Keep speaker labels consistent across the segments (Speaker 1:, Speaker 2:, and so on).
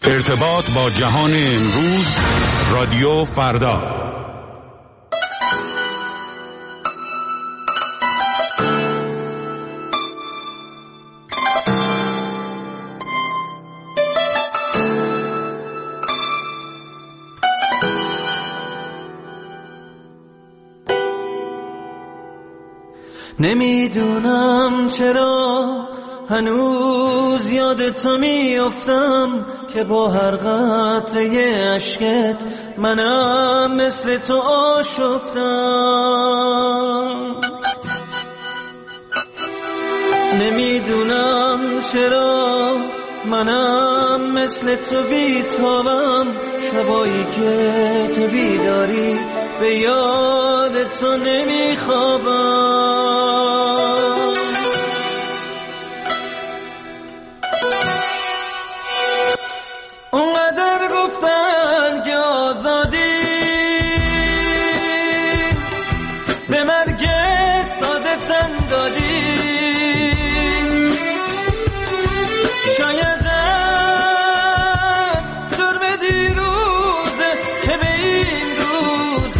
Speaker 1: ارتباط با جهان امروز، رادیو فردا.
Speaker 2: نمیدونم چرا هنوز یاد تو میافتم که با هر قطره اشکت منم مثل تو آشفتم. نمیدونم چرا منم مثل تو بیتابم، شبایی که تو بیداری به یاد تو نمیخوابم. اونقدر گفتن که آزادی به مرگ ساده تن دادی، شاید از جرم دیروزه که به این روز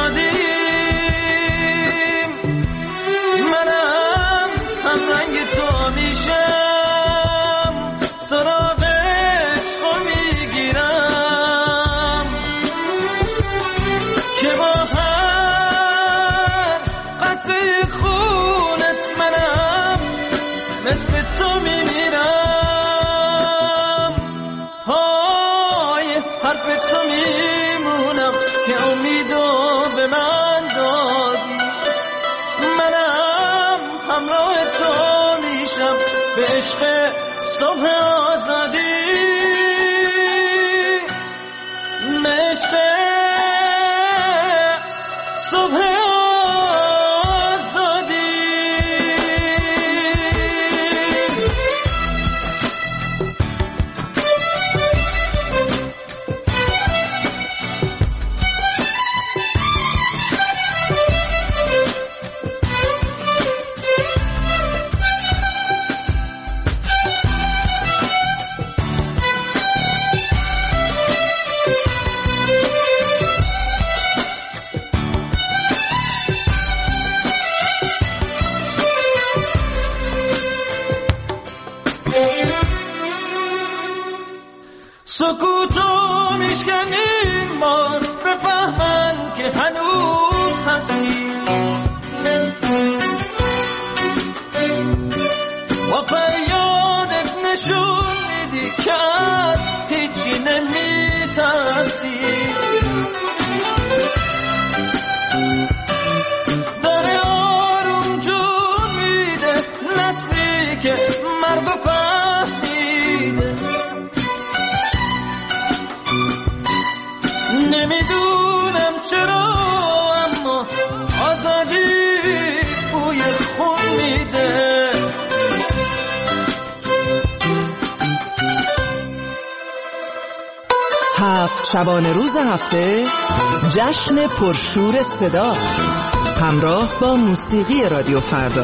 Speaker 2: افتادیم. منم هم رنگ تو میشم، سراغ عشقو میگیرم که با هر قطره خونت منم مثل تو میمیرم. های حرف تو میمونم که امیدو به من دادی، منم همراه تو میشم به عشق صبح آزادی، به عشق صبح آزادی. سکوتو میشکنیم ما بفهمن که هنوز هستی، و فریادت نشون میدی که از هیچی نمیترسی. داره آروم جون میده نسلی که مرگو فهمیده. نمیدونم چرا اما آزادی بوی خون میده.
Speaker 3: هفت شبانه روز هفته، جشن پرشور صدا همراه با موسیقی رادیو فردا.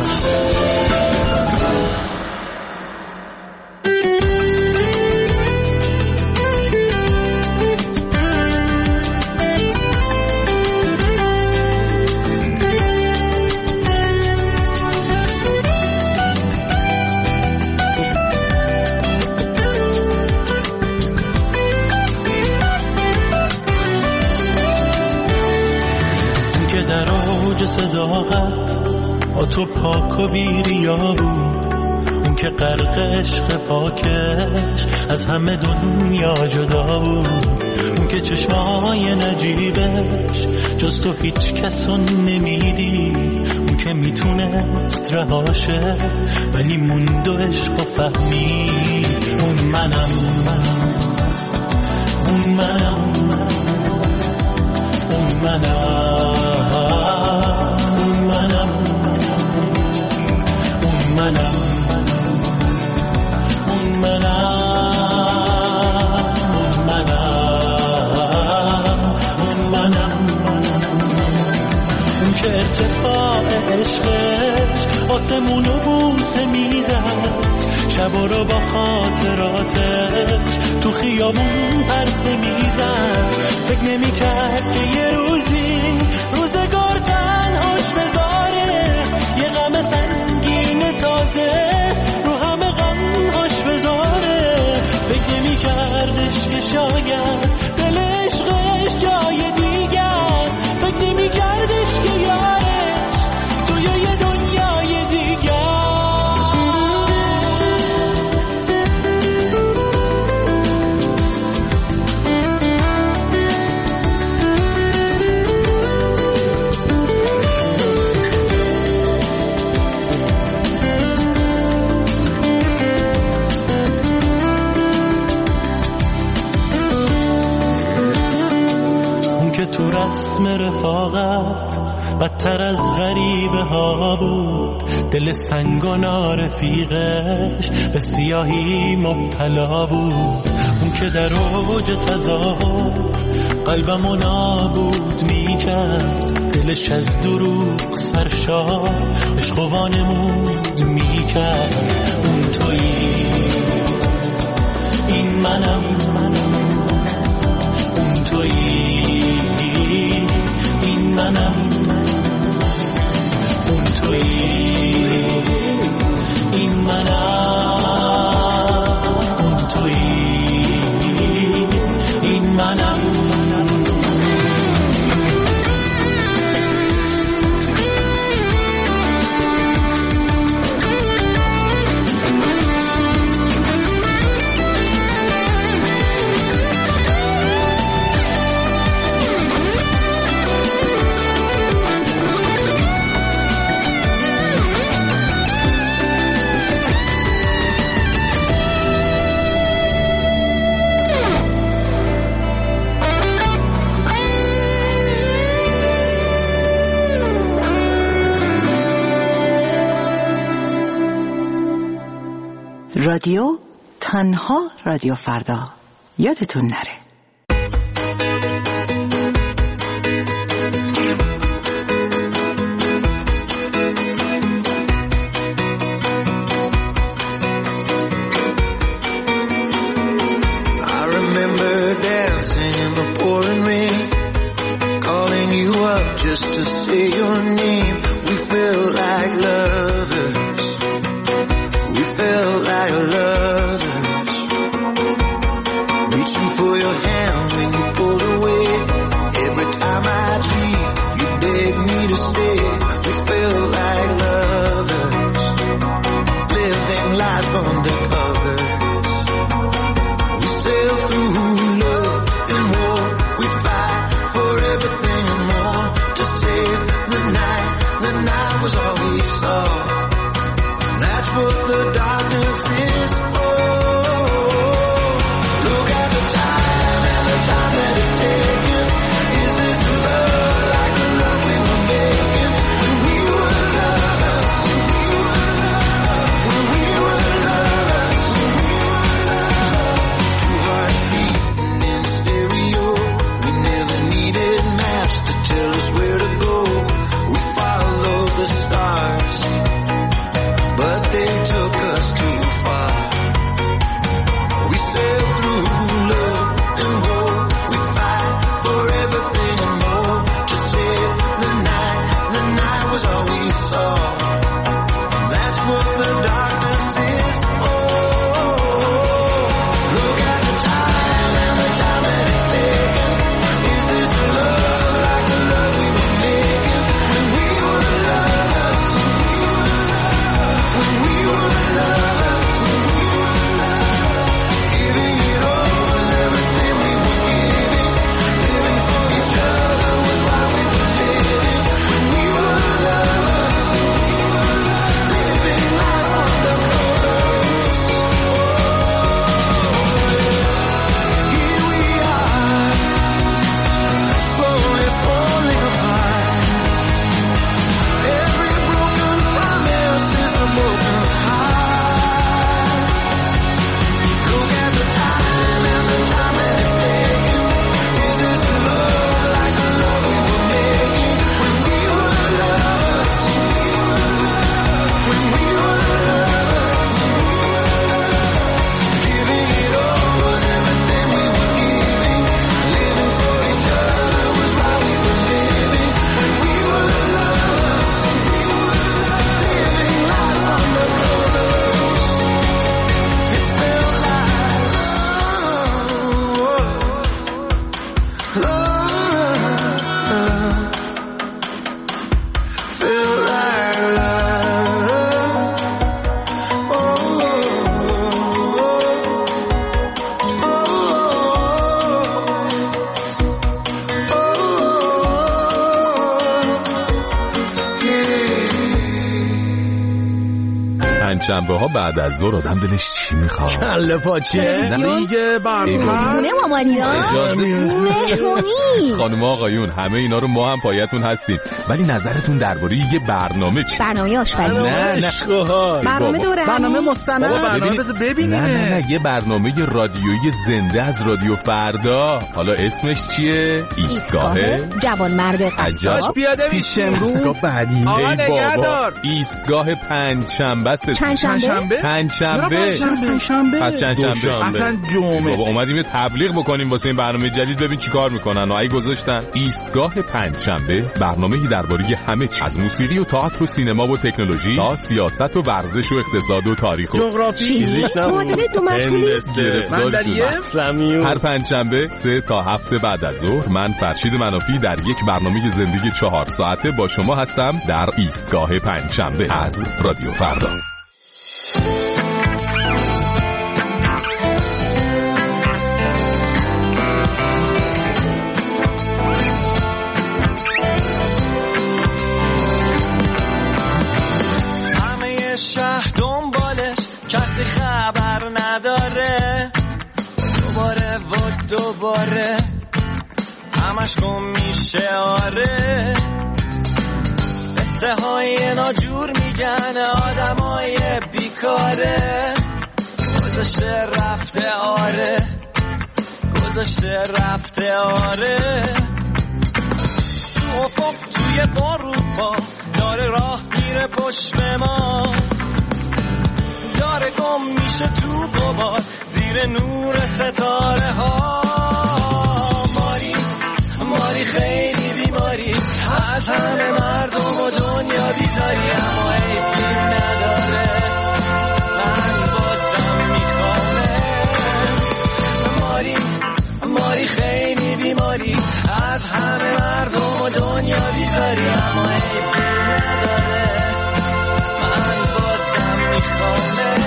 Speaker 4: صداقت با تو پاک و بیریا بود، اون که غرق عشق پاکش از همه دنیا جدا بود، اون که چشمای نجیبش جز تو هیچ کسو نمیدید، اون که میتونست رهاشه ولی موند و عشق و فهمید. اون منم، اون منم، اون منم، ارتفاع عشقش آسمونو بوسه میزد، شبا رو با خاطراتش تو خیال خیابون پرسه میزد. فکر نمی کرد که یه روزی روزگار تنهاش بذاره، یه غم سنگین تازه رو همه غمهاش بذاره. فکر نمی کردش که شاید دل عشقش جای دیگه است، فکر نمی کردش که یارش توی یه دنیای دیگه. تو رسم رفاقت بدتر از غریبه ها بود، دل سنگانا رفیقش به سیاهی مبتلا بود. اون که در اوج تظاهر قلبمو نابود میکرد، دلش از دروغ سرشار عشق وانمود میکرد. اون تویی این منم، اون تویی این منم، اون تویی این منم، اون تویی این منم.
Speaker 3: رادیو تنها رادیو فردا، یادتون نره.
Speaker 5: I remember dancing in the pouring rain, calling you up just to say your name. We felt like lovers, we felt like lovers, reaching for your hand when you pulled away. Every time I'd leave, you begged me to stay. We felt like lovers, living life undercover. We sailed through love and war, we fight for everything and more. To save the night was all we saw. That's what the darkness is for. Look at the time and the time that it's taken. Is this love like the love we were making when we were lovers? When we were lovers, when we were lovers. Two hearts beating in stereo. We never needed maps to tell us where to go. We followed the stars, but they took us too far. We sailed through love and war, we fight for everything and more. To save the night was all we saw. That's what the darkness is for. Look at the time and the time that it's taken. Is this love like the love we were making when we were lovers? When we were lovers, giving it all was everything we were giving. Living for each other was why we were living. When we were lovers, when we were lovers.
Speaker 6: پنجشنبه ها بعد از ظهر آدم دلش چی میخواد؟
Speaker 7: کله پاچه دیگه برنامه
Speaker 8: خونه مامانیا مهمونی.
Speaker 6: خانم آقایون همه اینا رو ما هم پایتون هستیم، ولی نظرتون درباره یه برنامه چی؟
Speaker 8: برنامه آشپزی.
Speaker 6: نه
Speaker 8: برنامه دورمی.
Speaker 7: برنامه مستند. برنامه بذار ببینیم.
Speaker 6: نه یه برنامه رادیویی زنده از رادیو فردا. حالا اسمش چیه؟ ایستگاه
Speaker 8: جوانمرد قصاب.
Speaker 7: پیاده پیش امروز. ایستگاه بعدی.
Speaker 6: آقا نگهدار. ایستگاه پنجشنبه است.
Speaker 8: پنجشنبه؟
Speaker 6: پنجشنبه. پس چندشنبه.
Speaker 7: اصلا جمعه.
Speaker 6: بابا اومدیم تبلیغ بکنیم واسه این برنامه جدید، ببین چیکار میکنن. اگه گذاشتن ایستگاه پنجشنبه، برنامه‌ای درباره همه چیز، از موسیقی و تئاتر و سینما و تکنولوژی تا سیاست و ورزش و اقتصاد و تاریخ و
Speaker 7: جغرافی،
Speaker 8: معادله دو مشغولی.
Speaker 6: هر پنجشنبه 3 تا 7 بعد از ظهر من فرشید منافی در یک برنامه زندگی 4 ساعته با شما هستم در ایستگاه پنجشنبه از رادیو فردا.
Speaker 2: همه شهر دنبالش کسی خبر نداره، دوباره و دوباره همش گم میشه. آره قصه های ناجور میگن آدمای بیکاره، گذاشته رفته. آره گذاشته رفته. آره تو افق توی اروپا داره راه میره پشت ما، داره گم میشه تو غبار زیر نور ستاره ها. ماری خیلی بیماری، از همه مردم و دنیا بیزاری، اما عیبی نداره، من بازم میخوامه. ماری خیلی بیماری، از همه مردم و دنیا بیزاری، اما عیبی نداره، من بازم میخوامه.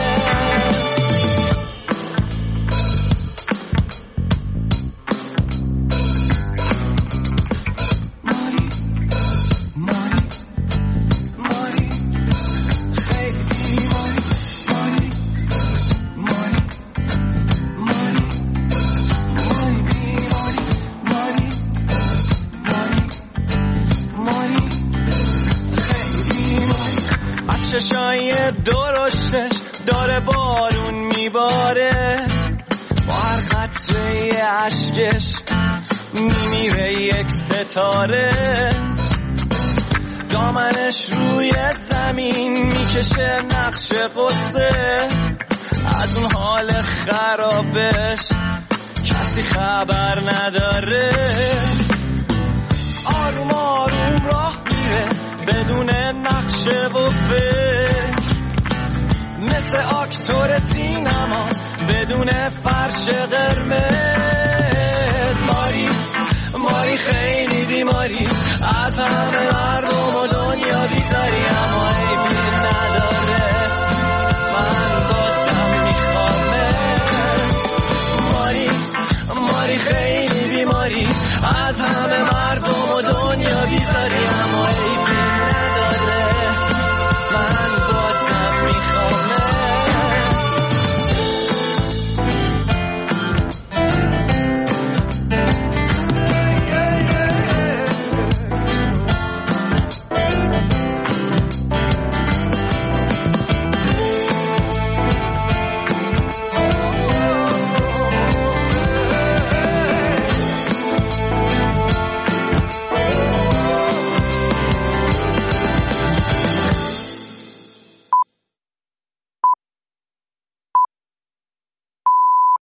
Speaker 2: چشای درشتش داره بارون میباره، با هر قطره عشقش میمیره یک ستاره، دامنش روی زمین میکشه نقش قصه، از اون حال خرابش کسی خبر نداره. آروم آروم راه میره بدون نقشه و فکر، مثل اکتور سینماست بدون فرش قرمز. ماری خیلی بیماری، از همه